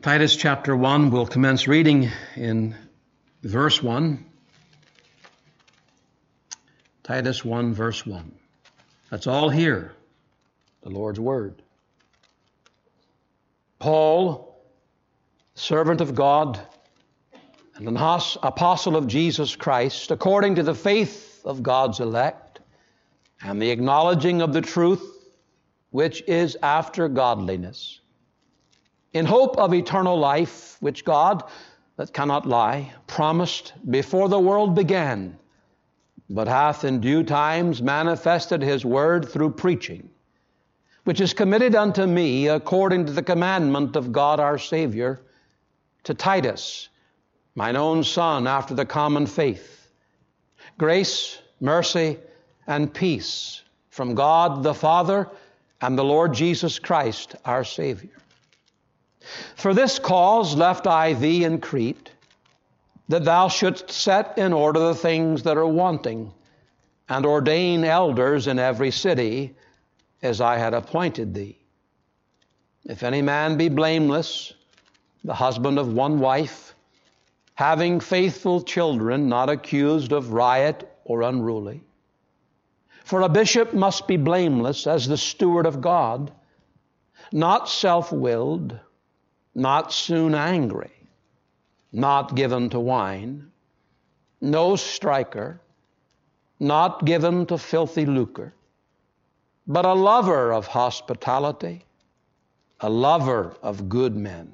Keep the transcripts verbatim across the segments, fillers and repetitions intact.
Titus chapter one, we'll commence reading in verse one. Titus one, verse one. Let's all hear the Lord's word. Paul, servant of God and an apostle of Jesus Christ, according to the faith of God's elect and the acknowledging of the truth which is after godliness, in hope of eternal life, which God, that cannot lie, promised before the world began, but hath in due times manifested his word through preaching, which is committed unto me according to the commandment of God our Savior, to Titus, mine own son, after the common faith. Grace, mercy, and peace from God the Father and the Lord Jesus Christ our Savior. For this cause left I thee in Crete, that thou shouldst set in order the things that are wanting, and ordain elders in every city, as I had appointed thee. If any man be blameless, the husband of one wife, having faithful children, not accused of riot or unruly. For a bishop must be blameless as the steward of God, not self-willed, not soon angry, not given to wine, no striker, not given to filthy lucre, but a lover of hospitality, a lover of good men,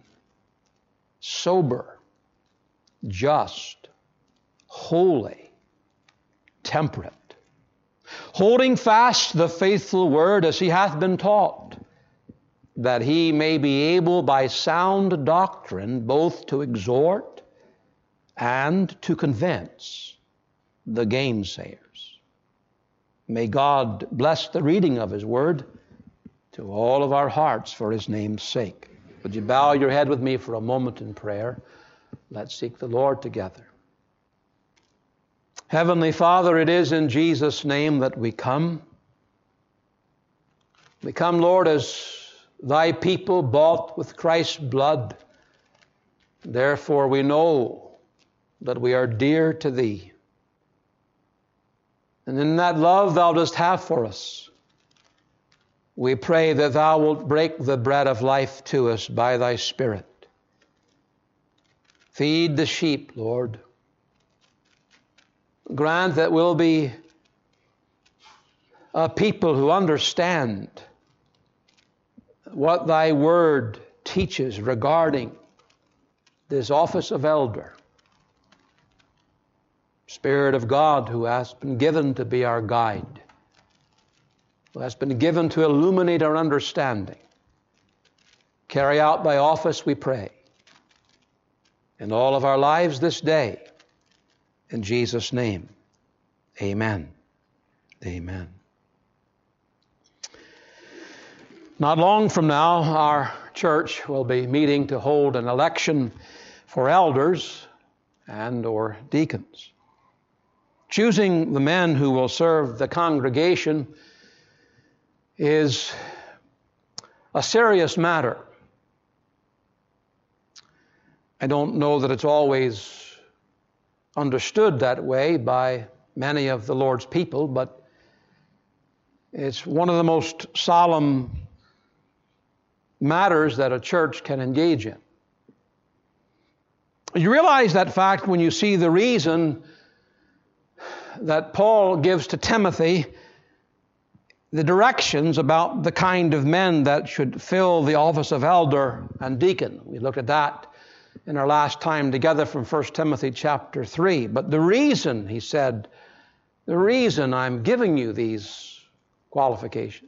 sober, just, holy, temperate, holding fast the faithful word as he hath been taught, that he may be able by sound doctrine both to exhort and to convince the gainsayers. May God bless the reading of his word to all of our hearts for his name's sake. Would you bow your head with me for a moment in prayer? Let's seek the Lord together. Heavenly Father, it is in Jesus' name that we come. We come, Lord, as thy people bought with Christ's blood. Therefore we know that we are dear to thee. And in that love thou dost have for us, we pray that thou wilt break the bread of life to us by thy Spirit. Feed the sheep, Lord. Grant that we'll be a people who understand what thy word teaches regarding this office of elder. Spirit of God, who has been given to be our guide, who has been given to illuminate our understanding. Carry out thy office, we pray, in all of our lives this day. In Jesus' name, amen. Amen. Not long from now, our church will be meeting to hold an election for elders and or deacons. Choosing the men who will serve the congregation is a serious matter. I don't know that it's always understood that way by many of the Lord's people, but it's one of the most solemn matters that a church can engage in. You realize that fact when you see the reason that Paul gives to Timothy, the directions about the kind of men that should fill the office of elder and deacon. We looked at that in our last time together from First Timothy chapter three. But the reason, he said, the reason I'm giving you these qualifications.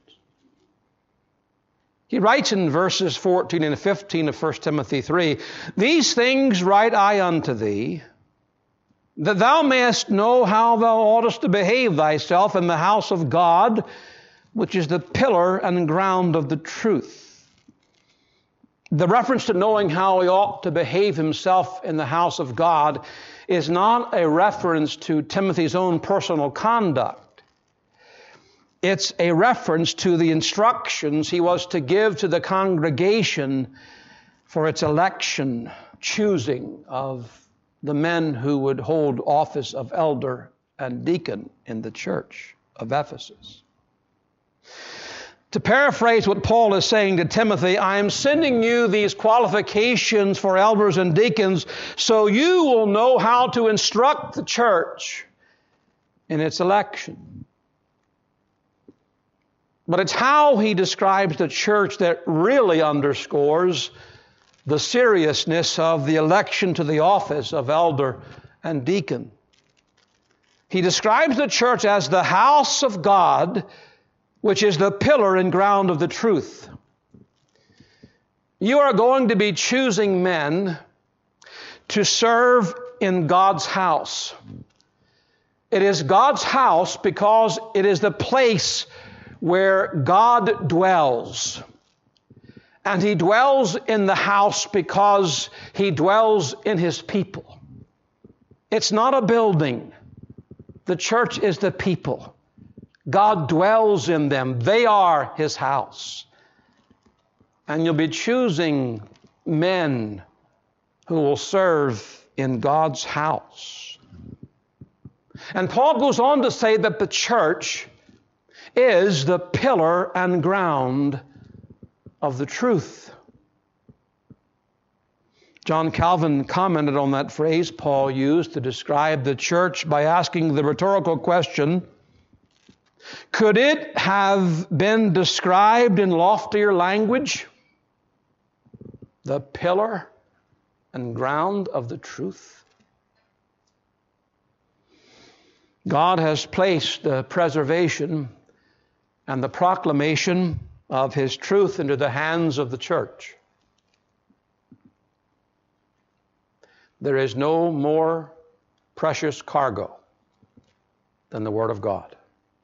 He writes in verses fourteen and fifteen of First Timothy three, these things write I unto thee, that thou mayest know how thou oughtest to behave thyself in the house of God, which is the pillar and ground of the truth. The reference to knowing how he ought to behave himself in the house of God is not a reference to Timothy's own personal conduct. It's a reference to the instructions he was to give to the congregation for its election, choosing of the men who would hold office of elder and deacon in the church of Ephesus. To paraphrase what Paul is saying to Timothy, I am sending you these qualifications for elders and deacons so you will know how to instruct the church in its election. But it's how he describes the church that really underscores the seriousness of the election to the office of elder and deacon. He describes the church as the house of God, which is the pillar and ground of the truth. You are going to be choosing men to serve in God's house. It is God's house because it is the place where God dwells. And He dwells in the house because He dwells in His people. It's not a building. The church is the people. God dwells in them. They are His house. And you'll be choosing men who will serve in God's house. And Paul goes on to say that the church is the pillar and ground of the truth. John Calvin commented on that phrase Paul used to describe the church by asking the rhetorical question, could it have been described in loftier language? The pillar and ground of the truth. God has placed the preservation and the proclamation of His truth into the hands of the church. There is no more precious cargo than the Word of God.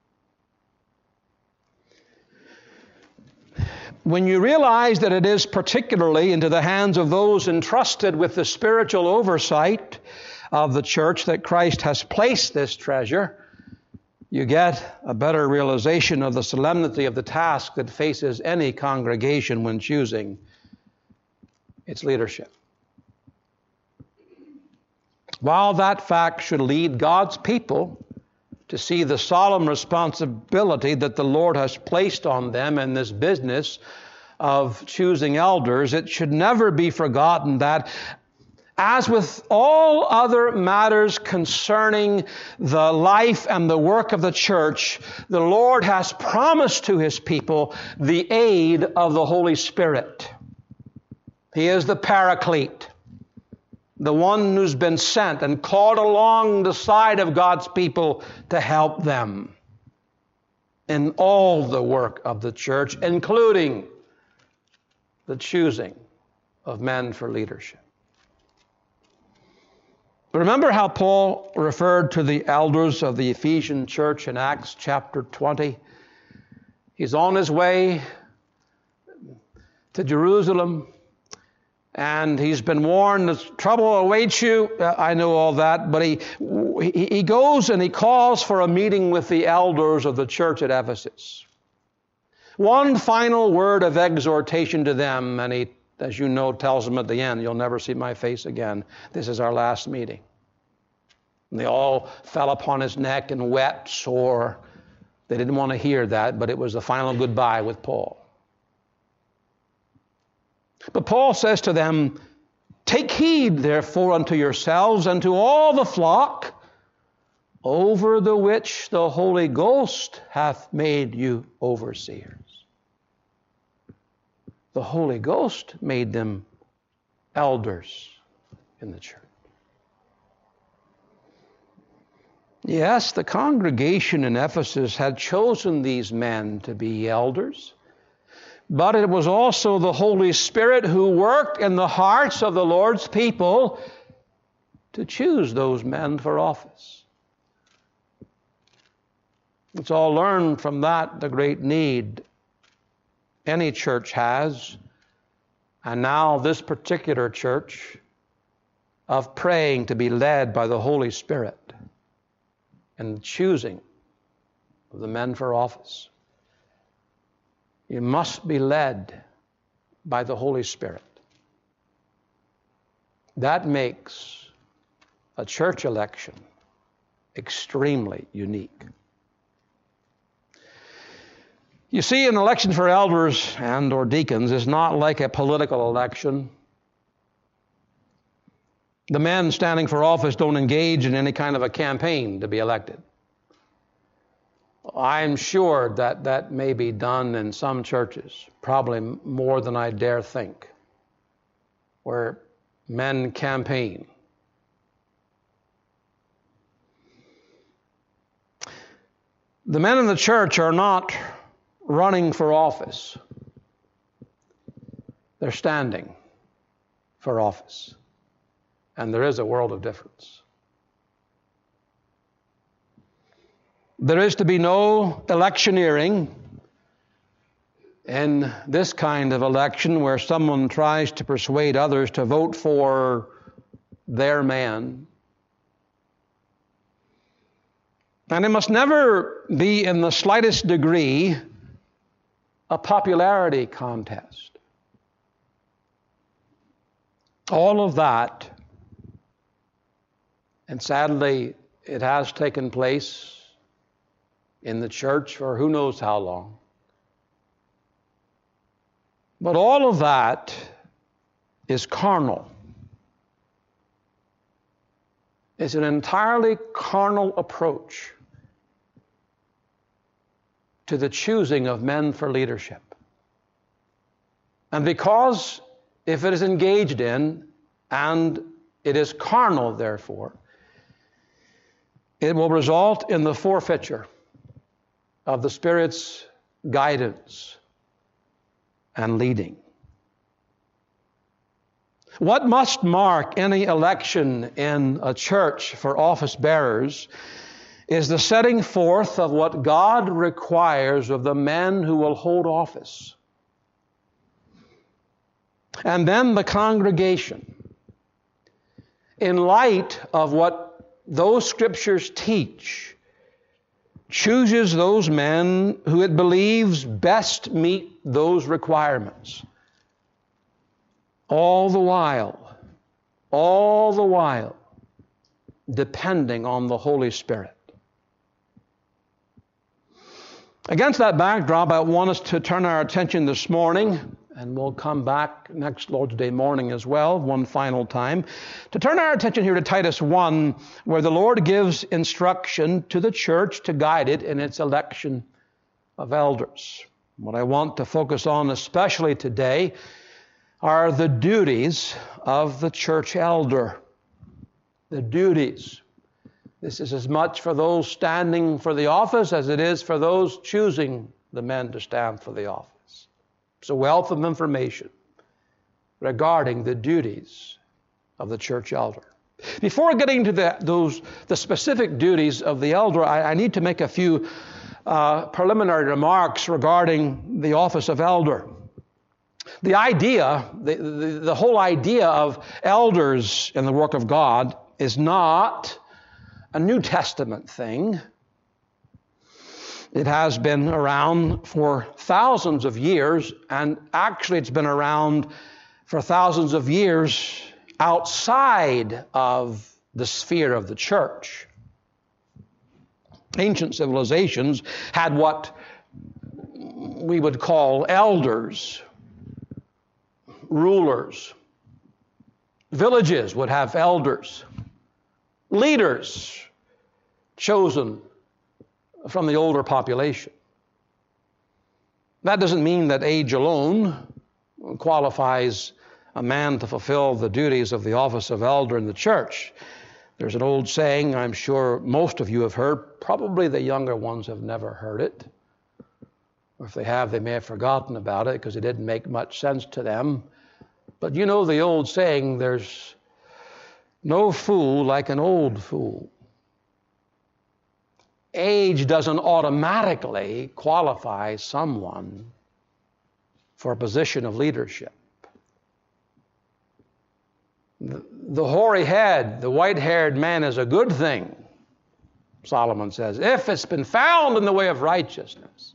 When you realize that it is particularly into the hands of those entrusted with the spiritual oversight of the church that Christ has placed this treasure, you get a better realization of the solemnity of the task that faces any congregation when choosing its leadership. While that fact should lead God's people to see the solemn responsibility that the Lord has placed on them in this business of choosing elders, it should never be forgotten that, as with all other matters concerning the life and the work of the church, the Lord has promised to His people the aid of the Holy Spirit. He is the Paraclete, the one who's been sent and called along the side of God's people to help them in all the work of the church, including the choosing of men for leadership. Remember how Paul referred to the elders of the Ephesian church in Acts chapter twenty? He's on his way to Jerusalem, and he's been warned that trouble awaits you. Uh, I know all that, but he, he he goes and he calls for a meeting with the elders of the church at Ephesus. One final word of exhortation to them, and he, as you know, tells them at the end, you'll never see my face again. This is our last meeting. And they all fell upon his neck and wept sore. They didn't want to hear that, but it was the final goodbye with Paul. But Paul says to them, take heed, therefore, unto yourselves and to all the flock, over the which the Holy Ghost hath made you overseers. The Holy Ghost made them elders in the church. Yes, the congregation in Ephesus had chosen these men to be elders, but it was also the Holy Spirit who worked in the hearts of the Lord's people to choose those men for office. Let's all learn from that the great need any church has, and now this particular church, of praying to be led by the Holy Spirit and the choosing of the men for office. You must be led by the Holy Spirit. That makes a church election extremely unique. You see, an election for elders and or deacons is not like a political election. The men standing for office don't engage in any kind of a campaign to be elected. I'm sure that that may be done in some churches, probably more than I dare think, where men campaign. The men in the church are not running for office. They're standing for office. And there is a world of difference. There is to be no electioneering in this kind of election where someone tries to persuade others to vote for their man. And it must never be in the slightest degree a popularity contest. All of that, and sadly it has taken place in the church for who knows how long. But all of that is carnal. It's an entirely carnal approach to the choosing of men for leadership. And because if it is engaged in, and it is carnal, therefore, it will result in the forfeiture of the Spirit's guidance and leading. What must mark any election in a church for office bearers is the setting forth of what God requires of the men who will hold office. And then the congregation, in light of what those scriptures teach, chooses those men who it believes best meet those requirements. All the while, all the while, depending on the Holy Spirit. Against that backdrop, I want us to turn our attention this morning, and we'll come back next Lord's Day morning as well, one final time, to turn our attention here to Titus one, where the Lord gives instruction to the church to guide it in its election of elders. What I want to focus on especially today are the duties of the church elder. The duties. This is as much for those standing for the office as it is for those choosing the men to stand for the office. It's a wealth of information regarding the duties of the church elder. Before getting to the, those, the specific duties of the elder, I, I need to make a few uh, preliminary remarks regarding the office of elder. The idea, the, the, the whole idea of elders in the work of God is not a New Testament thing. It has been around for thousands of years, and actually it's been around for thousands of years outside of the sphere of the church. Ancient civilizations had what we would call elders, rulers. Villages would have elders, leaders chosen from the older population. That doesn't mean that age alone qualifies a man to fulfill the duties of the office of elder in the church. There's an old saying I'm sure most of you have heard. Probably the younger ones have never heard it. Or if they have, they may have forgotten about it because it didn't make much sense to them. But you know the old saying, there's no fool like an old fool. Age doesn't automatically qualify someone for a position of leadership. The, the hoary head, the white-haired man is a good thing, Solomon says, if it's been found in the way of righteousness.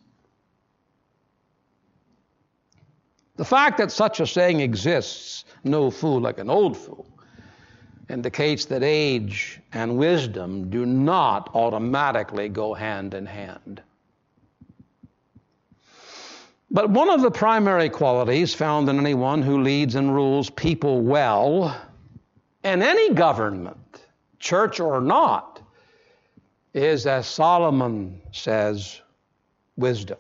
The fact that such a saying exists, no fool like an old fool, indicates that age and wisdom do not automatically go hand in hand. But one of the primary qualities found in anyone who leads and rules people well in any government, church or not, is, as Solomon says, wisdom.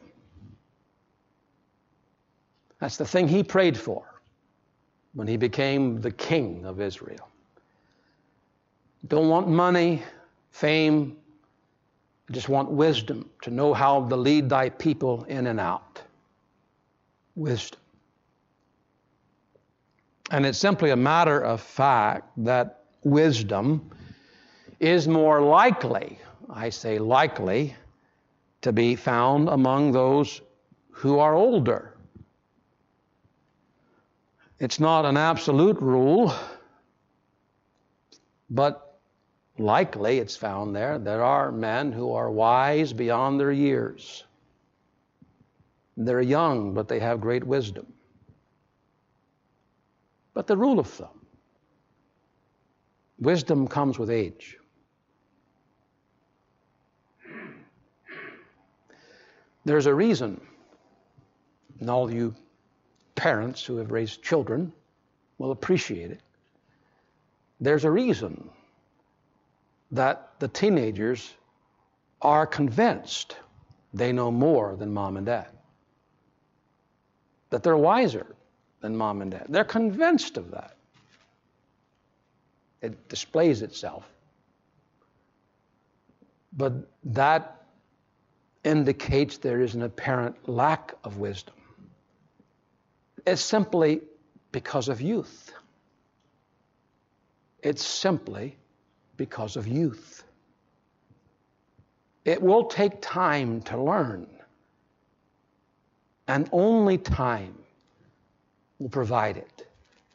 That's the thing he prayed for when he became the king of Israel. Don't want money, fame. I just want wisdom to know how to lead thy people in and out. Wisdom. And it's simply a matter of fact that wisdom is more likely, I say likely, to be found among those who are older. It's not an absolute rule, but likely it's found there. There are men who are wise beyond their years. They're young, but they have great wisdom. But the rule of thumb, wisdom comes with age. There's a reason, and all you parents who have raised children will appreciate it. There's a reason that the teenagers are convinced they know more than mom and dad, that they're wiser than mom and dad. They're convinced of that. It displays itself. But that indicates there is an apparent lack of wisdom. It's simply because of youth. It's simply because of youth. It will take time to learn, and only time will provide it.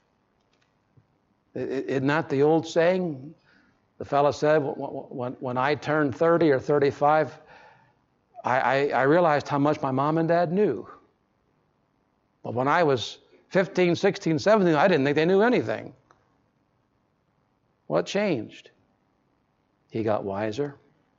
Isn't that the old saying? The fellow said, when, when I turned thirty or thirty-five, I, I, I realized how much my mom and dad knew. But when I was fifteen, sixteen, seventeen, I didn't think they knew anything. What changed? He got wiser.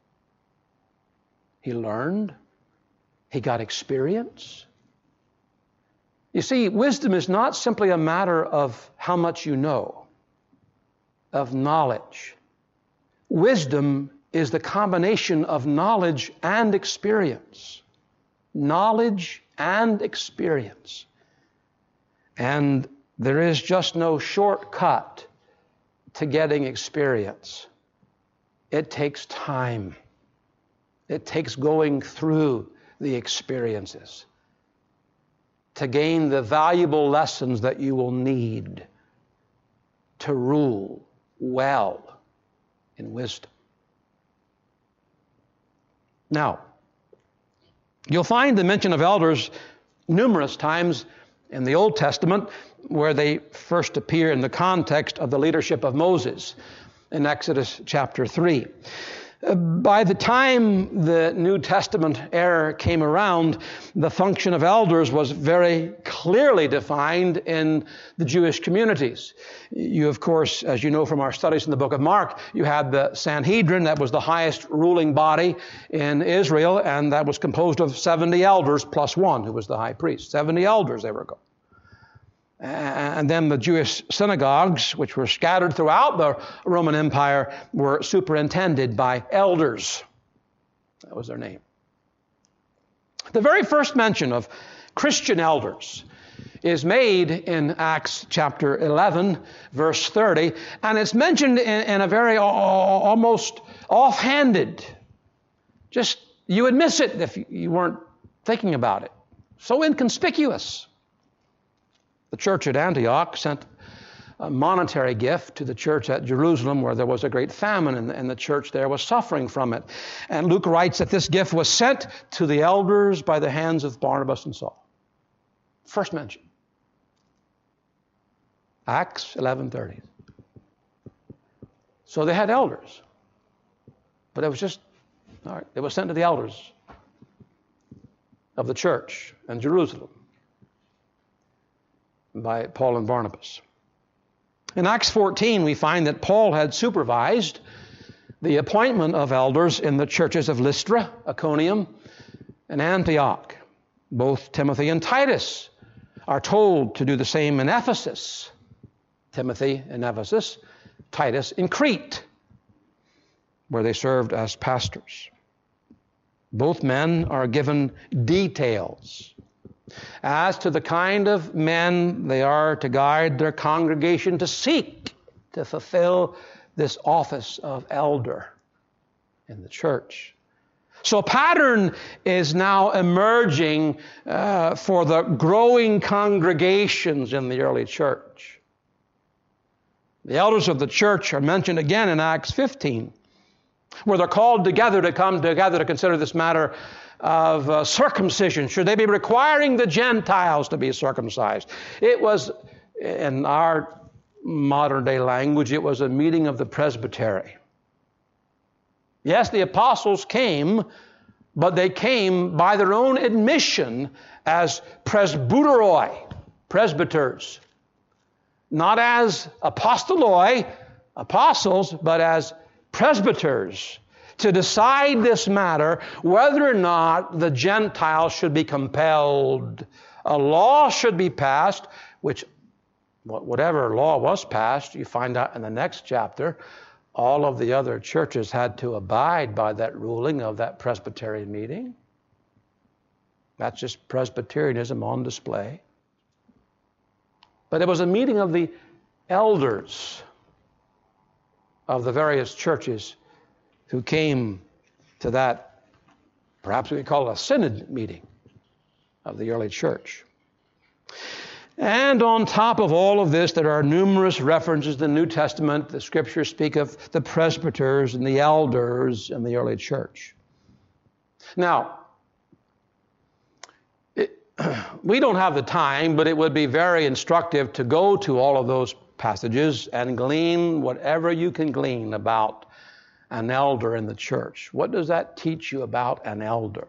He learned. He got experience. You see, wisdom is not simply a matter of how much you know, of knowledge. Wisdom is the combination of knowledge and experience. Knowledge and experience. And there is just no shortcut to getting experience. It takes time. It takes going through the experiences to gain the valuable lessons that you will need to rule well in wisdom. Now, you'll find the mention of elders numerous times in the Old Testament, where they first appear in the context of the leadership of Moses in Exodus chapter three. By the time the New Testament era came around, the function of elders was very clearly defined in the Jewish communities. You, of course, as you know from our studies in the book of Mark, you had the Sanhedrin, that was the highest ruling body in Israel, and that was composed of seventy elders plus one, who was the high priest. seventy elders they were called. And then the Jewish synagogues, which were scattered throughout the Roman Empire, were superintended by elders. That was their name. The very first mention of Christian elders is made in Acts chapter eleven, verse thirty, and it's mentioned in, in a very uh, almost offhanded. Just, you would miss it if you weren't thinking about it. So inconspicuous. The church at Antioch sent a monetary gift to the church at Jerusalem, where there was a great famine, and, and the church there was suffering from it. And Luke writes that this gift was sent to the elders by the hands of Barnabas and Saul. First mention. Acts eleven thirty. So they had elders. But it was just, all right, it was sent to the elders of the church in Jerusalem by Paul and Barnabas. In Acts fourteen, we find that Paul had supervised the appointment of elders in the churches of Lystra, Iconium, and Antioch. Both Timothy and Titus are told to do the same in Ephesus. Timothy in Ephesus, Titus in Crete, where they served as pastors. Both men are given details as to the kind of men they are to guide their congregation to seek to fulfill this office of elder in the church. So a pattern is now emerging uh, for the growing congregations in the early church. The elders of the church are mentioned again in Acts fifteen, where they're called together to come together to consider this matter of uh, circumcision. Should they be requiring the Gentiles to be circumcised? It was, in our modern day language, it was a meeting of the presbytery. Yes, the apostles came, but they came by their own admission as presbyteroi, presbyters. Not as apostoloi, apostles, but as presbyters, to decide this matter, whether or not the Gentiles should be compelled. A law should be passed, which, whatever law was passed, you find out in the next chapter, all of the other churches had to abide by that ruling of that Presbyterian meeting. That's just Presbyterianism on display. But it was a meeting of the elders of the various churches who came to that, perhaps we could call it a synod meeting of the early church. And on top of all of this, there are numerous references in the New Testament. The Scriptures speak of the presbyters and the elders in the early church. Now, it, we don't have the time, but it would be very instructive to go to all of those passages and glean whatever you can glean about an elder in the church. What does that teach you about an elder?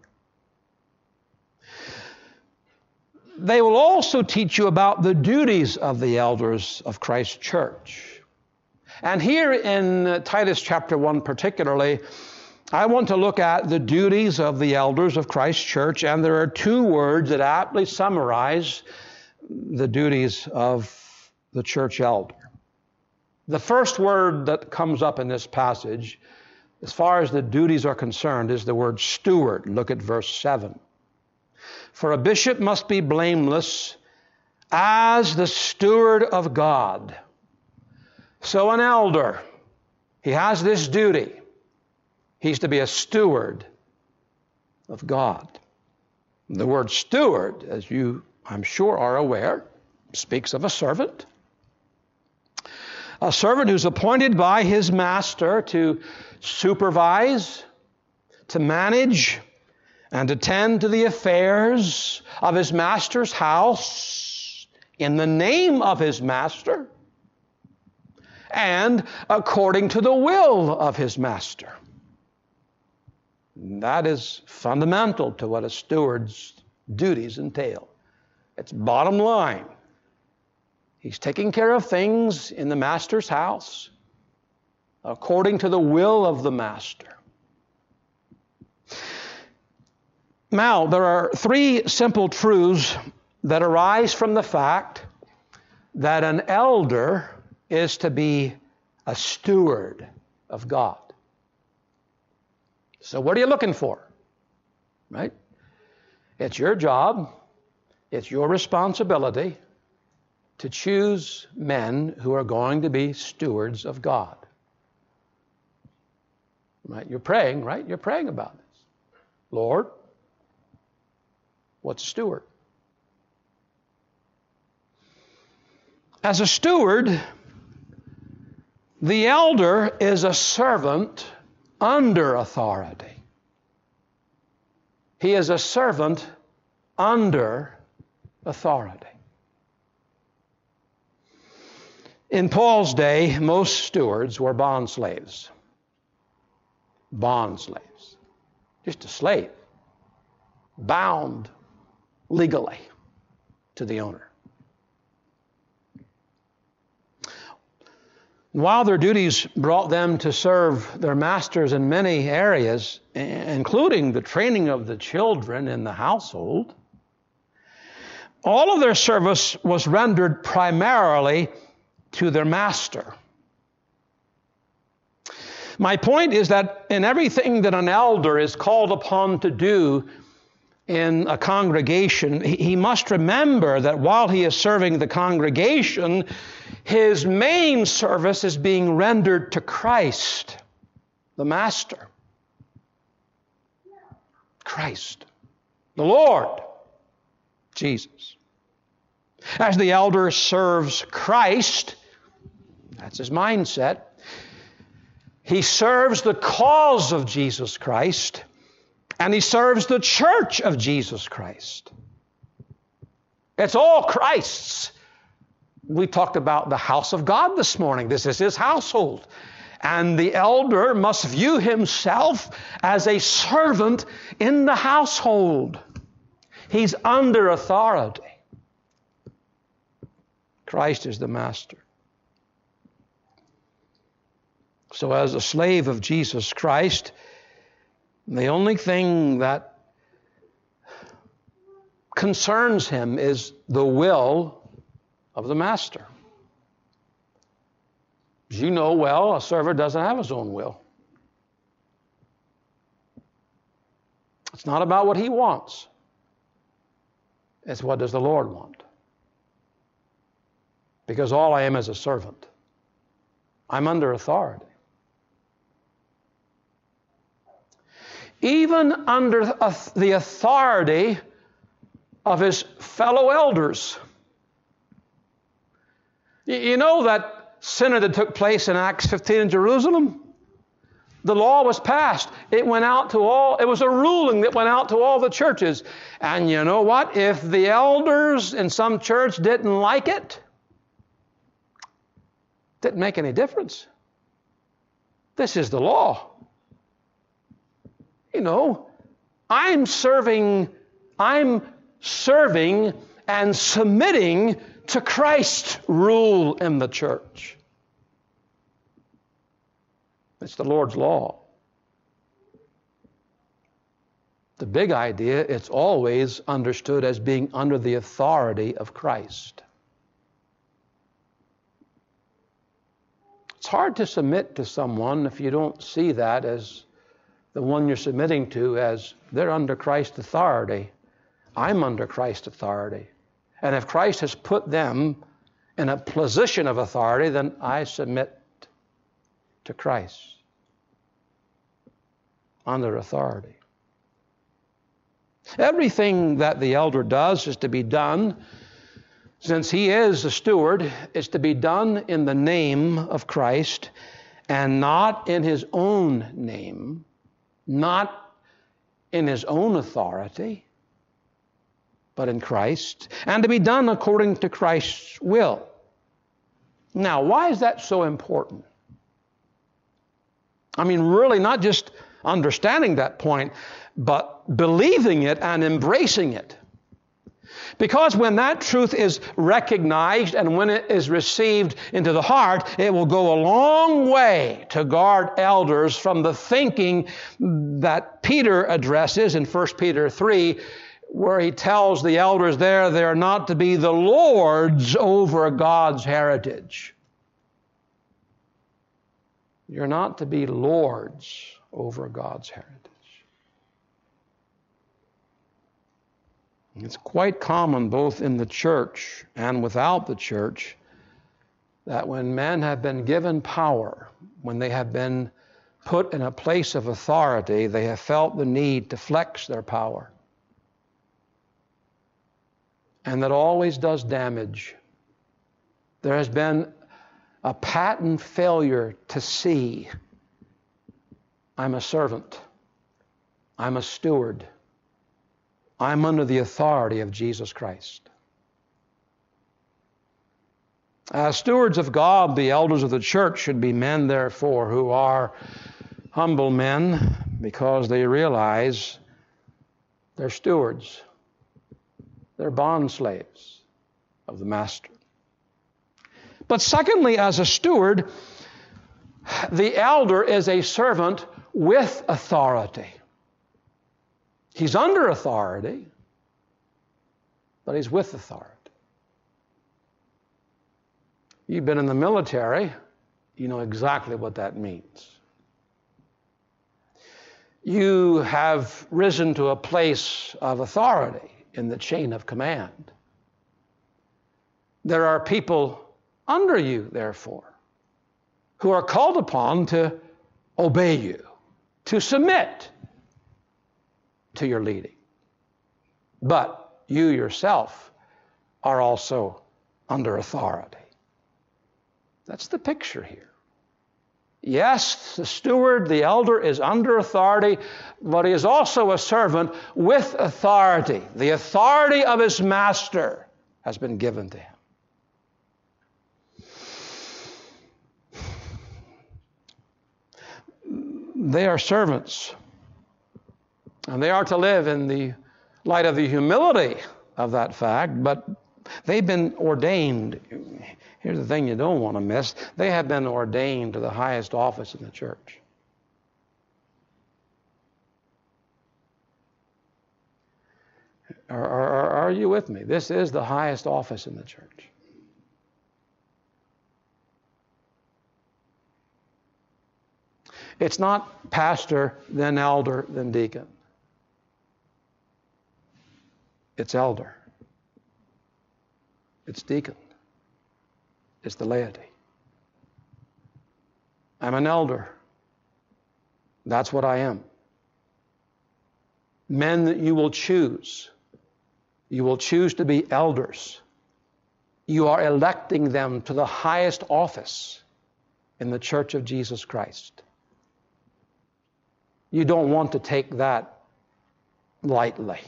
They will also teach you about the duties of the elders of Christ's church. And here in Titus chapter one particularly, I want to look at the duties of the elders of Christ's church, and there are two words that aptly summarize the duties of the church elder. The first word that comes up in this passage, as far as the duties are concerned, is the word steward. Look at verse seven. For a bishop must be blameless as the steward of God. So an elder, he has this duty. He's to be a steward of God. The word steward, as you, I'm sure, are aware, speaks of a servant. A servant who's appointed by his master to supervise, to manage, and attend to the affairs of his master's house in the name of his master and according to the will of his master. That is fundamental to what a steward's duties entail. It's bottom line. He's taking care of things in the master's house according to the will of the master. Now, there are three simple truths that arise from the fact that an elder is to be a steward of God. So what are you looking for? Right? It's your job, it's your responsibility to choose men who are going to be stewards of God. Right? You're praying, right? You're praying about this. Lord, what's a steward? As a steward, the elder is a servant under authority. He is a servant under authority. In Paul's day, most stewards were bond slaves. Bond slaves. Just a slave. Bound legally to the owner. While their duties brought them to serve their masters in many areas, including the training of the children in the household, all of their service was rendered primarily to their master. My point is that in everything that an elder is called upon to do in a congregation, he must remember that while he is serving the congregation, his main service is being rendered to Christ, the Master. Christ, the Lord, Jesus. As the elder serves Christ, that's his mindset, he serves the cause of Jesus Christ, and he serves the church of Jesus Christ. It's all Christ's. We talked about the house of God this morning. This is his household. And the elder must view himself as a servant in the household. He's under authority. Christ is the master. So as a slave of Jesus Christ, the only thing that concerns him is the will of the master. As you know well, a servant doesn't have his own will. It's not about what he wants. It's what does the Lord want. Because all I am is a servant. I'm under authority. Even under the authority of his fellow elders. You know that synod that took place in Acts fifteen in Jerusalem? The law was passed. It went out to all, it was a ruling that went out to all the churches. And you know what? If the elders in some church didn't like it, it didn't make any difference. This is the law. You know, I'm serving, I'm serving and submitting to Christ's rule in the church. It's the Lord's law. The big idea, it's always understood as being under the authority of Christ. It's hard to submit to someone if you don't see that as the one you're submitting to as they're under Christ's authority. I'm under Christ's authority. And if Christ has put them in a position of authority, then I submit to Christ under authority. Everything that the elder does is to be done, since he is the steward, is to be done in the name of Christ and not in his own name, not in his own authority, but in Christ, and to be done according to Christ's will. Now, why is that so important? I mean, really not just understanding that point, but believing it and embracing it. Because when that truth is recognized and when it is received into the heart, it will go a long way to guard elders from the thinking that Peter addresses in First Peter three, where he tells the elders there they're not to be the lords over God's heritage. You're not to be lords over God's heritage. It's quite common both in the church and without the church that when men have been given power, when they have been put in a place of authority, they have felt the need to flex their power. And that always does damage. There has been a patent failure to see, I'm a servant, I'm a steward, I'm under the authority of Jesus Christ. As stewards of God, the elders of the church should be men, therefore, who are humble men because they realize they're stewards. They're bond slaves of the master. But secondly, as a steward, The elder is a servant with authority. He's under authority, but he's with authority. You've been in the military, you know exactly what that means. You have risen to a place of authority in the chain of command. There are people under you, therefore, who are called upon to obey you, to submit to your leading. But you yourself are also under authority. That's the picture here. Yes, the steward, the elder, is under authority, but he is also a servant with authority. The authority of his master has been given to him. They are servants, and they are to live in the light of the humility of that fact, but they've been ordained. Here's the thing you don't want to miss. They have been ordained to the highest office in the church. Are, are, are you with me? This is the highest office in the church. It's not pastor, then elder, then deacon. It's elder. It's deacon. It's the laity. I'm an elder. That's what I am. Men that you will choose. You will choose to be elders. You are electing them to the highest office in the Church of Jesus Christ. You don't want to take that lightly.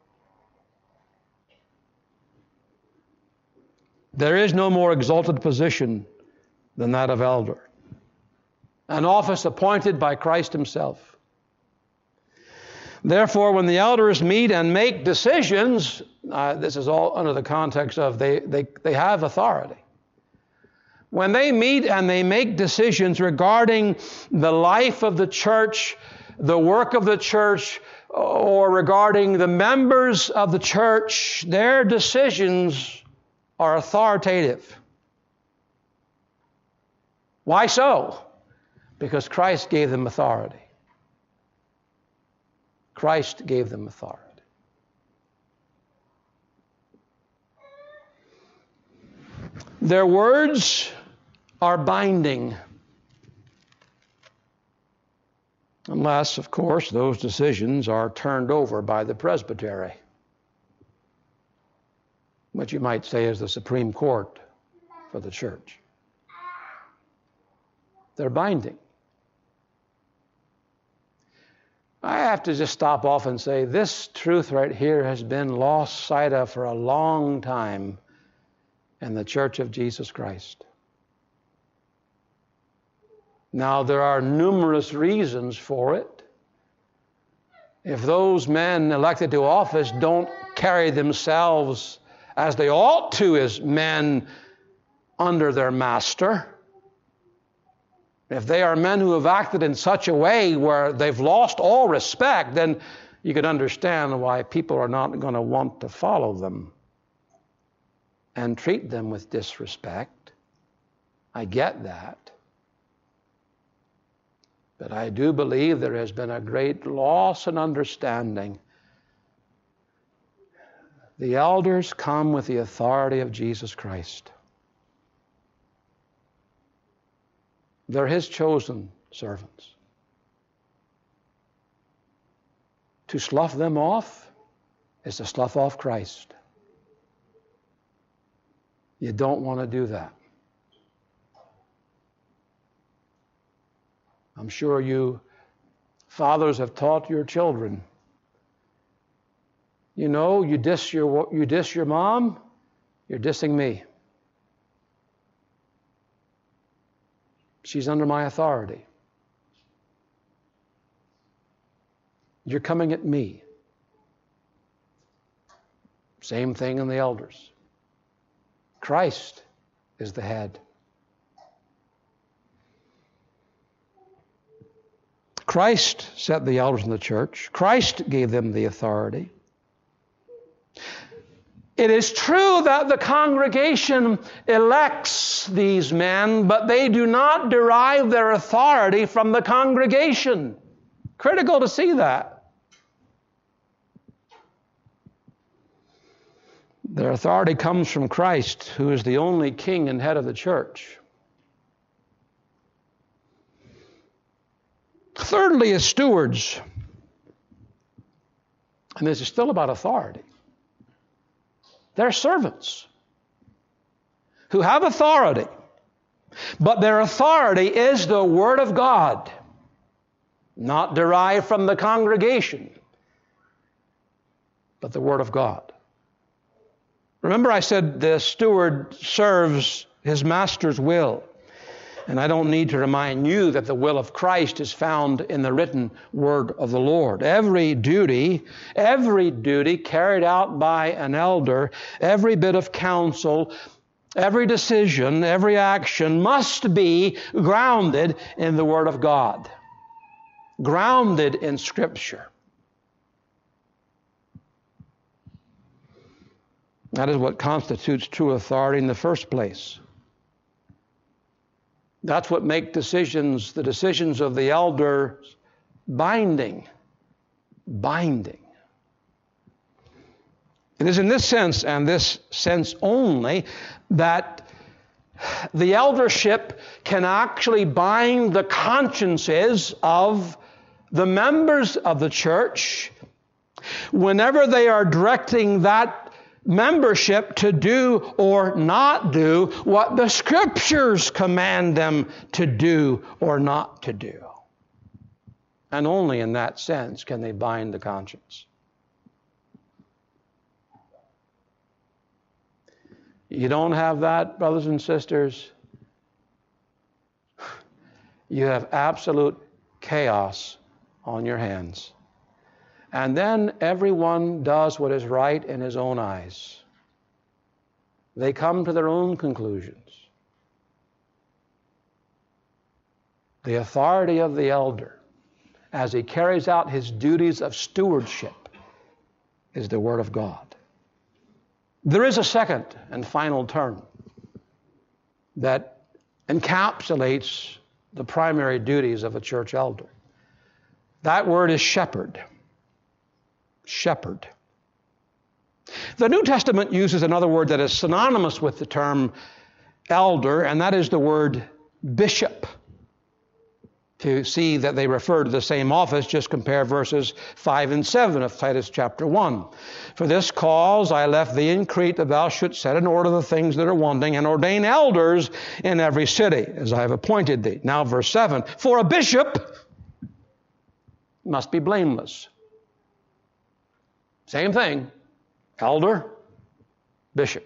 There is no more exalted position than that of elder, an office appointed by Christ himself. Therefore, when the elders meet and make decisions, uh, this is all under the context of they, they, they have authority. When they meet and they make decisions regarding the life of the church, the work of the church, or regarding the members of the church, their decisions are authoritative. Why so? Because Christ gave them authority. Christ gave them authority. Their words are binding. Unless, of course, those decisions are turned over by the presbytery, which you might say is the Supreme Court for the church. They're binding. I have to just stop off and say this truth right here has been lost sight of for a long time in the Church of Jesus Christ. Now, there are numerous reasons for it. If those men elected to office don't carry themselves as they ought to as men under their master, if they are men who have acted in such a way where they've lost all respect, then you can understand why people are not going to want to follow them and treat them with disrespect. I get that. But I do believe there has been a great loss in understanding. The elders come with the authority of Jesus Christ. They're his chosen servants. To slough them off is to slough off Christ. You don't want to do that. I'm sure you fathers have taught your children. You know, you diss your, you diss your mom, you're dissing me. She's under my authority. You're coming at me. Same thing in the elders. Christ is the head. Christ set the elders in the church. Christ gave them the authority. It is true that the congregation elects these men, but they do not derive their authority from the congregation. Critical to see that. Their authority comes from Christ, who is the only king and head of the church. Thirdly, as stewards, and this is still about authority, they're servants who have authority, but their authority is the Word of God, not derived from the congregation, but the Word of God. Remember, I said the steward serves his master's will. And I don't need to remind you that the will of Christ is found in the written word of the Lord. Every duty, every duty carried out by an elder, every bit of counsel, every decision, every action must be grounded in the Word of God, grounded in Scripture. That is what constitutes true authority in the first place. That's what makes decisions, the decisions of the elders, binding. Binding. It is in this sense, and this sense only, that the eldership can actually bind the consciences of the members of the church whenever they are directing that membership to do or not do what the Scriptures command them to do or not to do. And only in that sense can they bind the conscience. You don't have that, brothers and sisters, you have absolute chaos on your hands. And then everyone does what is right in his own eyes. They come to their own conclusions. The authority of the elder, as he carries out his duties of stewardship, is the Word of God. There is a second and final term that encapsulates the primary duties of a church elder. That word is shepherd. Shepherd. The New Testament uses another word that is synonymous with the term elder, and that is the word bishop. To see that they refer to the same office, just compare verses five and seven of Titus chapter one. For this cause I left thee in Crete, that thou shouldst set in order the things that are wanting, and ordain elders in every city, as I have appointed thee. Now verse seven. For a bishop must be blameless. Same thing. Elder, bishop.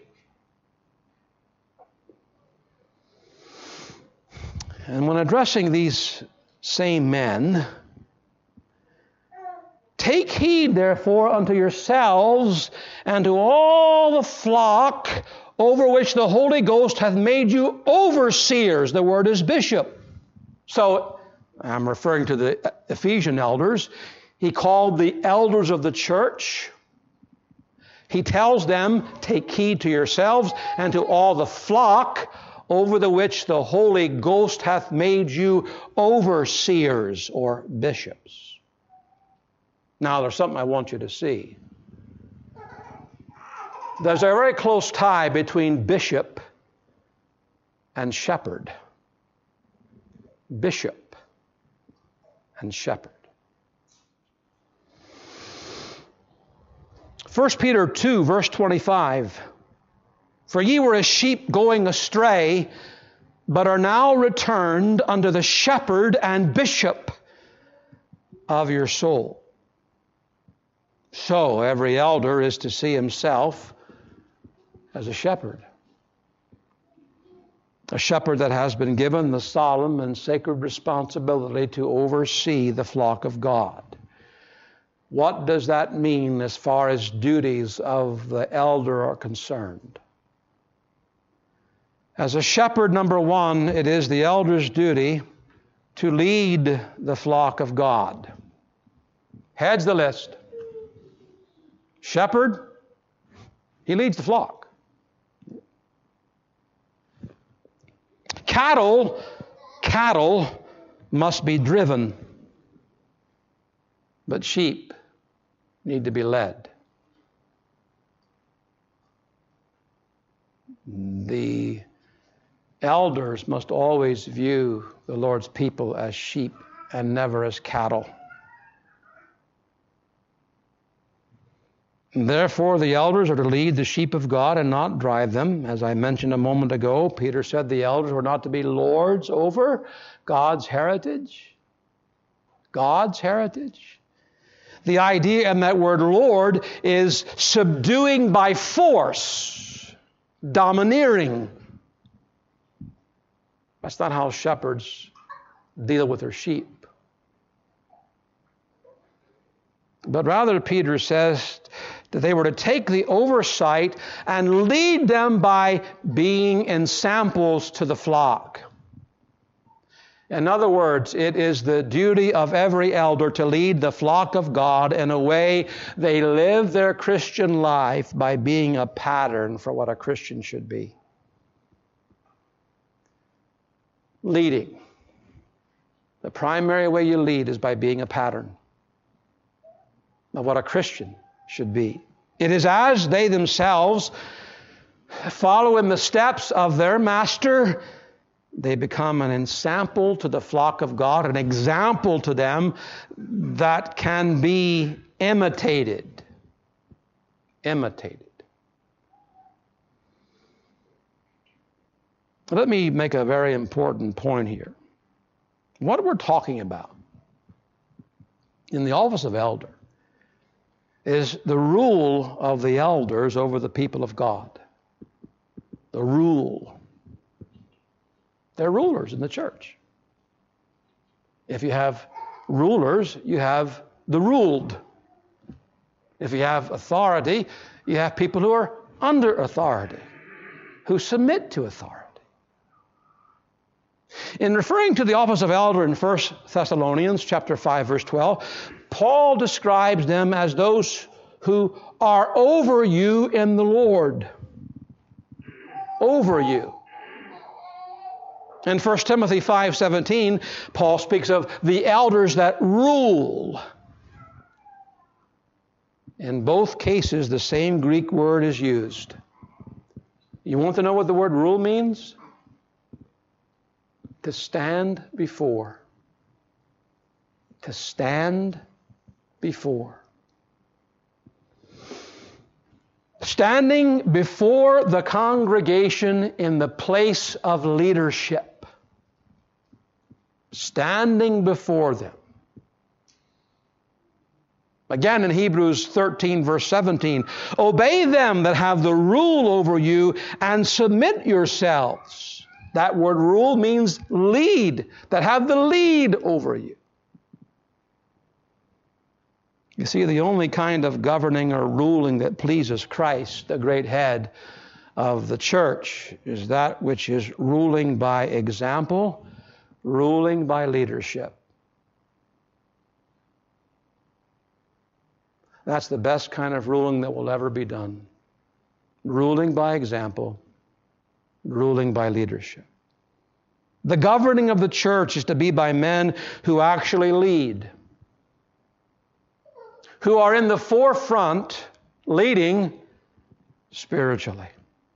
And when addressing these same men, take heed therefore unto yourselves and to all the flock over which the Holy Ghost hath made you overseers. The word is bishop. So I'm referring to the Ephesian elders. He called the elders of the church. He tells them, take heed to yourselves and to all the flock over the which the Holy Ghost hath made you overseers or bishops. Now, there's something I want you to see. There's a very close tie between bishop and shepherd. Bishop and shepherd. First Peter two, verse twenty-five. For ye were as sheep going astray, but are now returned unto the shepherd and bishop of your soul. So every elder is to see himself as a shepherd. A shepherd that has been given the solemn and sacred responsibility to oversee the flock of God. What does that mean as far as duties of the elder are concerned? As a shepherd, number one, it is the elder's duty to lead the flock of God. Heads the list. Shepherd, he leads the flock. Cattle, cattle must be driven, but sheep need to be led. The elders must always view the Lord's people as sheep and never as cattle. And therefore, the elders are to lead the sheep of God and not drive them. As I mentioned a moment ago, Peter said the elders were not to be lords over God's heritage. God's heritage. The idea in that word Lord is subduing by force, domineering. That's not how shepherds deal with their sheep. But rather, Peter says that they were to take the oversight and lead them by being ensamples to the flock. In other words, it is the duty of every elder to lead the flock of God in a way they live their Christian life by being a pattern for what a Christian should be. Leading. The primary way you lead is by being a pattern of what a Christian should be. It is as they themselves follow in the steps of their master, they become an ensample to the flock of God, an example to them that can be imitated. Imitated. Let me make a very important point here. What we're talking about in the office of elder is the rule of the elders over the people of God. The rule. They're rulers in the church. If you have rulers, you have the ruled. If you have authority, you have people who are under authority, who submit to authority. In referring to the office of elder in First Thessalonians chapter five, verse twelve, Paul describes them as those who are over you in the Lord. Over you. In First Timothy five seventeen, Paul speaks of the elders that rule. In both cases, the same Greek word is used. You want to know what the word rule means? To stand before. To stand before. Standing before the congregation in the place of leadership. Standing before them. Again in Hebrews thirteen, verse seventeen, obey them that have the rule over you and submit yourselves. That word rule means lead, that have the lead over you. You see, the only kind of governing or ruling that pleases Christ, the great head of the church, is that which is ruling by example, ruling by leadership. That's the best kind of ruling that will ever be done. Ruling by example, ruling by leadership. The governing of the church is to be by men who actually lead, who are in the forefront leading spiritually.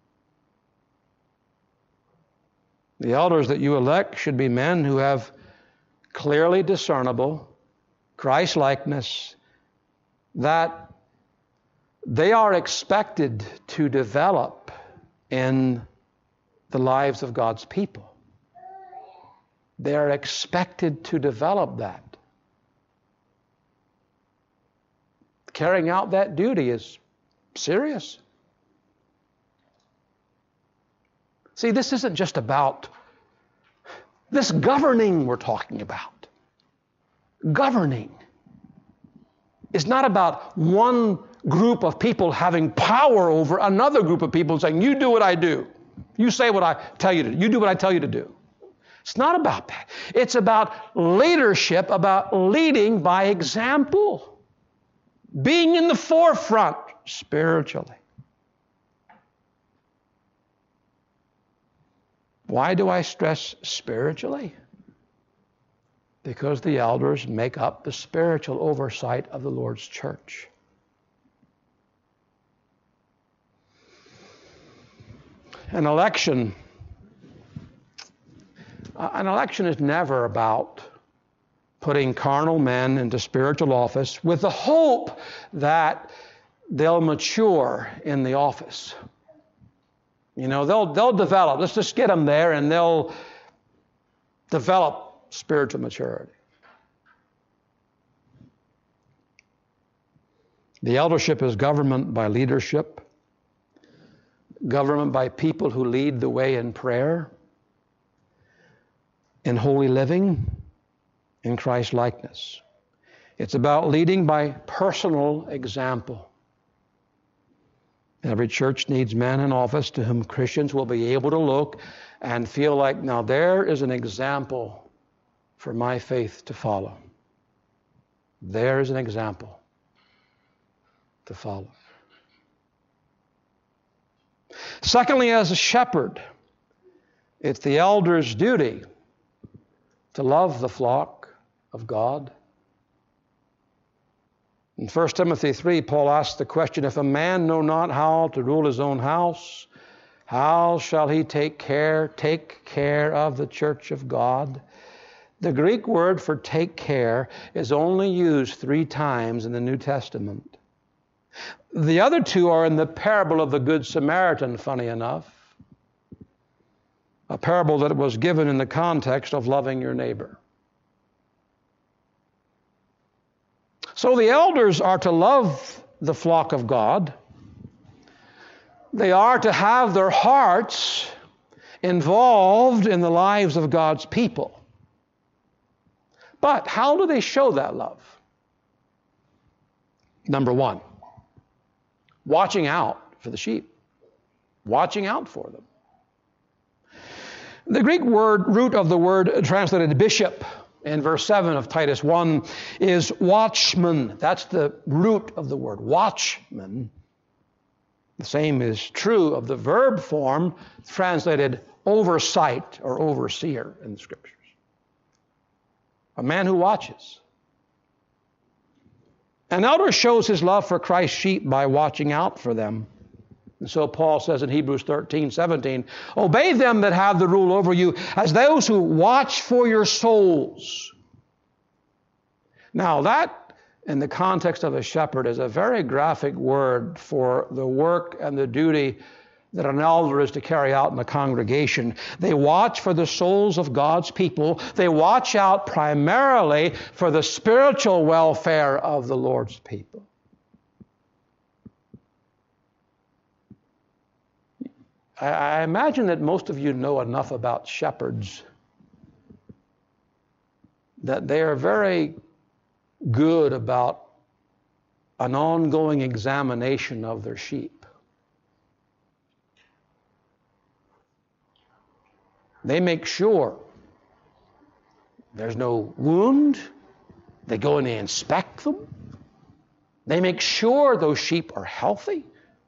The elders that you elect should be men who have clearly discernible Christ-likeness, that they are expected to develop in the lives of God's people. They are expected to develop that. Carrying out that duty is serious. See, this isn't just about this governing we're talking about. Governing is not about one group of people having power over another group of people and saying, you do what I do. You say what I tell you to do. You do what I tell you to do. It's not about that. It's about leadership, about leading by example, being in the forefront spiritually. Why do I stress spiritually? Because the elders make up the spiritual oversight of the Lord's church. An election, an election is never about putting carnal men into spiritual office with the hope that they'll mature in the office. You know, they'll they'll develop. Let's just get them there and they'll develop spiritual maturity. The eldership is government by leadership, government by people who lead the way in prayer, in holy living, in Christ likeness. It's about leading by personal example. Every church needs men in office to whom Christians will be able to look and feel like, now there is an example for my faith to follow. There is an example to follow. Secondly, as a shepherd, it's the elder's duty to love the flock of God. In First Timothy three, Paul asks the question, if a man know not how to rule his own house, how shall he take care, take care of the church of God? The Greek word for take care is only used three times in the New Testament. The other two are in the parable of the Good Samaritan, funny enough. A parable that was given in the context of loving your neighbor. So the elders are to love the flock of God. They are to have their hearts involved in the lives of God's people. But how do they show that love? Number one, watching out for the sheep. Watching out for them. The Greek word, root of the word translated bishop in verse seven of Titus one is watchman. That's the root of the word, watchman. The same is true of the verb form translated oversight or overseer in the Scriptures. A man who watches. An elder shows his love for Christ's sheep by watching out for them. And so Paul says in Hebrews thirteen seventeen, obey them that have the rule over you as those who watch for your souls. Now that, in the context of a shepherd, is a very graphic word for the work and the duty that an elder is to carry out in the congregation. They watch for the souls of God's people. They watch out primarily for the spiritual welfare of the Lord's people. I, I imagine that most of you know enough about shepherds that they are very good about an ongoing examination of their sheep. They make sure there's no wound. They go and they inspect them. They make sure those sheep are healthy.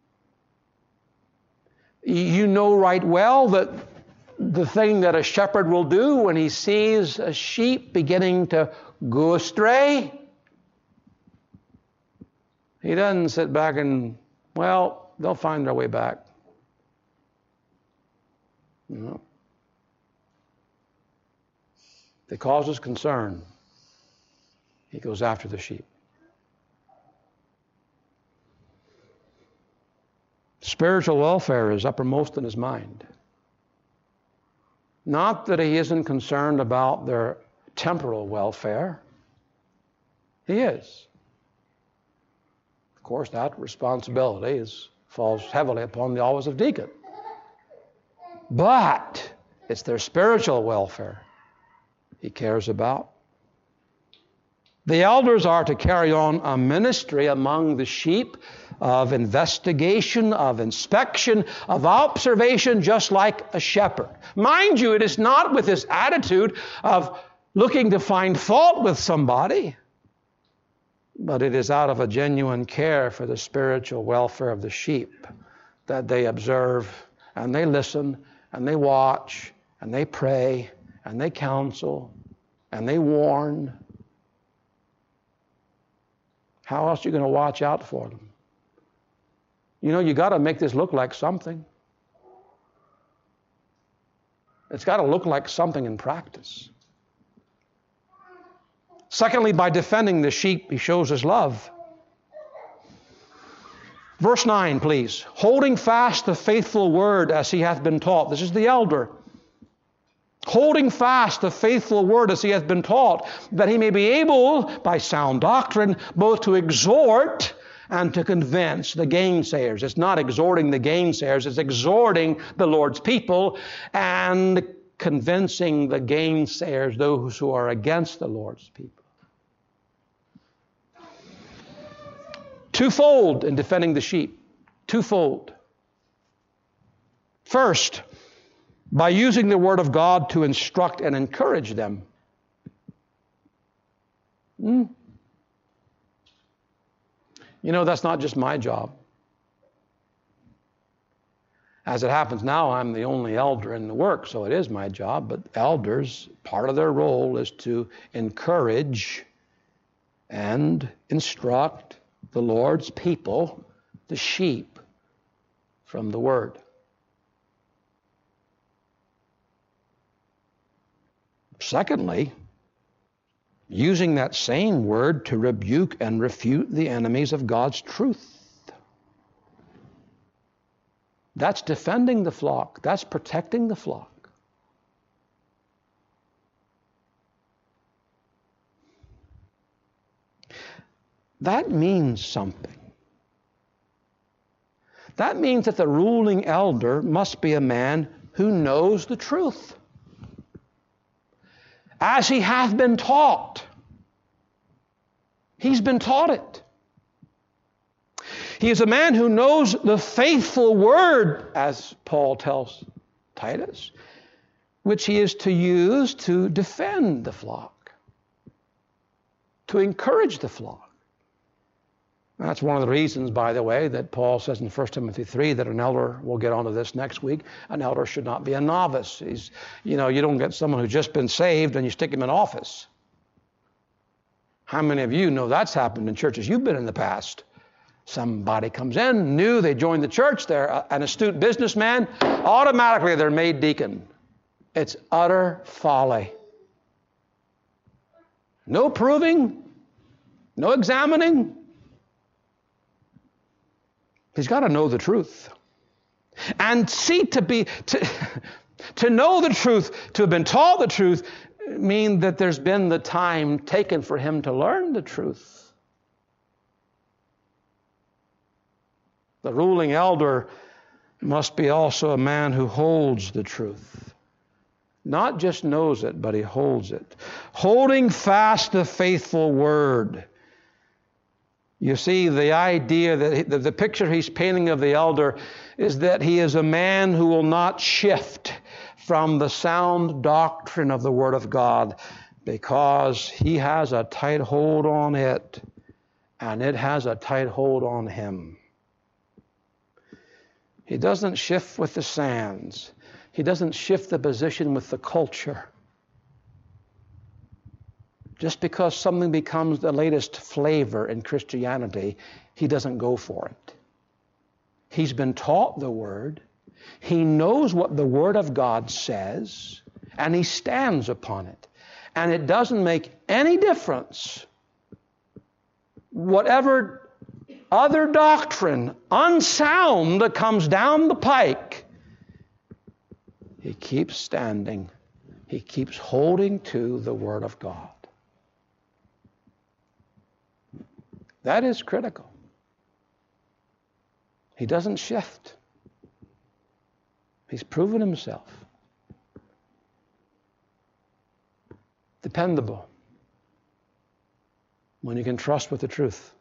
You know right well that the thing that a shepherd will do when he sees a sheep beginning to go astray, he doesn't sit back and, well, they'll find their way back. No. If it causes concern, he goes after the sheep. Spiritual welfare is uppermost in his mind. Not that he isn't concerned about their temporal welfare. He is. Of course, that responsibility is, falls heavily upon the office of deacon. But it's their spiritual welfare he cares about. The elders are to carry on a ministry among the sheep of investigation, of inspection, of observation, just like a shepherd. Mind you, it is not with this attitude of looking to find fault with somebody, but it is out of a genuine care for the spiritual welfare of the sheep that they observe and they listen and they watch and they pray and they counsel and they warn. How else are you going to watch out for them? You know, you got to make this look like something. It's got to look like something in practice. Secondly, by defending the sheep, he shows his love. Verse nine, please. Holding fast the faithful word as he hath been taught. This is the elder. Holding fast the faithful word as he hath been taught, that he may be able, by sound doctrine, both to exhort and to convince the gainsayers. It's not exhorting the gainsayers, it's exhorting the Lord's people and convincing the gainsayers, those who are against the Lord's people. Twofold in defending the sheep. Twofold. First, by using the Word of God to instruct and encourage them. Hmm. You know, that's not just my job. As it happens now, I'm the only elder in the work, so it is my job. But elders, part of their role is to encourage and instruct the Lord's people, the sheep, from the Word. Secondly, using that same word to rebuke and refute the enemies of God's truth. That's defending the flock. That's protecting the flock. That means something. That means that the ruling elder must be a man who knows the truth, as he hath been taught. He's been taught it. He is a man who knows the faithful word, as Paul tells Titus, which he is to use to defend the flock, to encourage the flock. That's one of the reasons, by the way, that Paul says in First Timothy three that an elder, we'll get onto this next week, an elder should not be a novice. He's, you know, you don't get someone who's just been saved and you stick him in office. How many of you know that's happened in churches you've been in the past? Somebody comes in, new, they join the church, they're an astute businessman, automatically they're made deacon. It's utter folly. No proving, no examining. He's got to know the truth. And see, to be to, to know the truth, to have been taught the truth, mean that there's been the time taken for him to learn the truth. The ruling elder must be also a man who holds the truth. Not just knows it, but he holds it. Holding fast the faithful word. You see, the idea, that he, the, the picture he's painting of the elder is that he is a man who will not shift from the sound doctrine of the Word of God, because he has a tight hold on it, and it has a tight hold on him. He doesn't shift with the sands. He doesn't shift the position with the culture. Just because something becomes the latest flavor in Christianity, he doesn't go for it. He's been taught the Word. He knows what the Word of God says, and he stands upon it. And it doesn't make any difference whatever other doctrine, unsound, that comes down the pike. He keeps standing. He keeps holding to the Word of God. That is critical. He doesn't shift. He's proven himself dependable. when you can trust with the truth.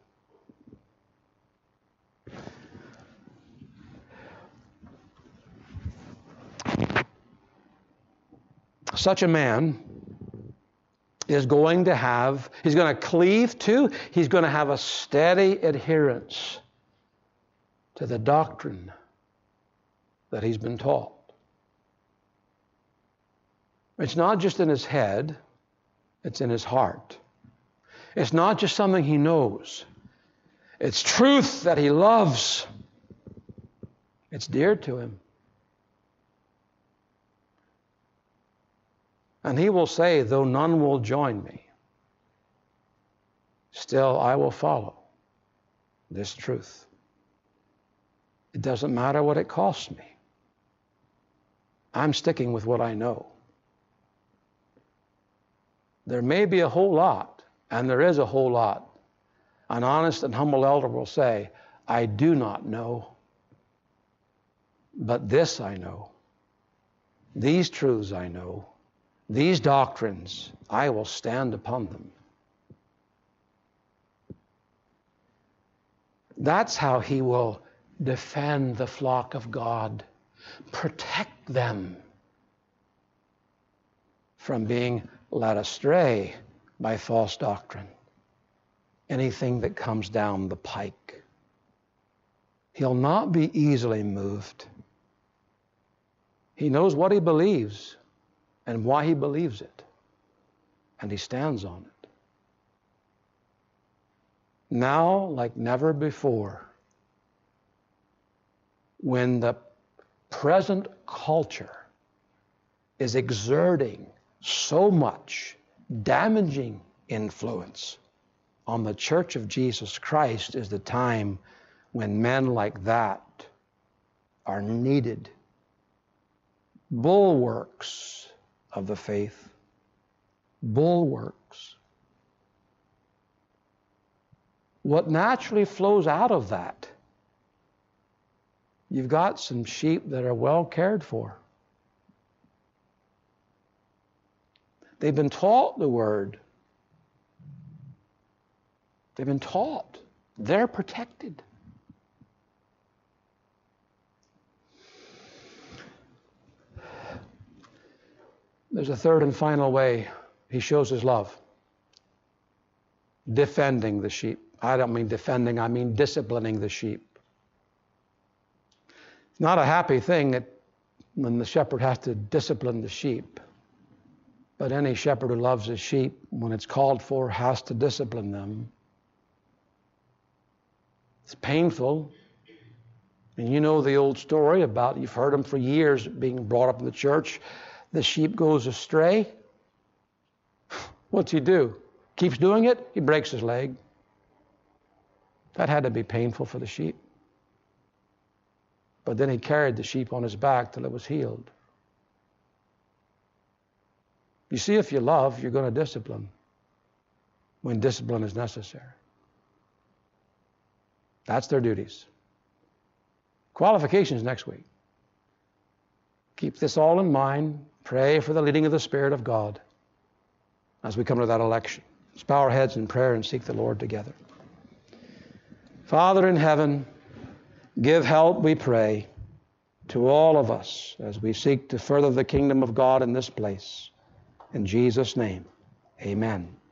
Such a man is going to have, he's going to cleave to, he's going to have a steady adherence to the doctrine that he's been taught. It's not just in his head, it's in his heart. It's not just something he knows. It's truth that he loves. It's dear to him. And he will say, though none will join me, still I will follow this truth. It doesn't matter what it costs me. I'm sticking with what I know. There may be a whole lot, and there is a whole lot. An honest and humble elder will say, I do not know, but this I know. These truths I know. These doctrines, I will stand upon them. That's how he will defend the flock of God, protect them from being led astray by false doctrine. Anything that comes down the pike. He'll not be easily moved. He knows what he believes and why he believes it, and he stands on it. Now, like never before, when the present culture is exerting so much damaging influence on the Church of Jesus Christ, is the time when men like that are needed. Bulwarks of the faith. Bulwarks. What naturally flows out of that? You've got some sheep that are well cared for. They've been taught the word. They've been taught. They're protected. There's a third and final way he shows his love. Defending the sheep. I don't mean defending, I mean disciplining the sheep. It's not a happy thing that when the shepherd has to discipline the sheep. But any shepherd who loves his sheep, when it's called for, has to discipline them. It's painful. And you know the old story about, you've heard them for years being brought up in the church. The sheep goes astray. What's he do? Keeps doing it, he breaks his leg. That had to be painful for the sheep. But then he carried the sheep on his back till it was healed. You see, if you love, you're going to discipline when discipline is necessary. That's their duties. Qualifications next week. Keep this all in mind. Pray for the leading of the Spirit of God as we come to that election. Let's bow our heads in prayer and seek the Lord together. Father in heaven, give help, we pray, to all of us as we seek to further the kingdom of God in this place. In Jesus' name, amen.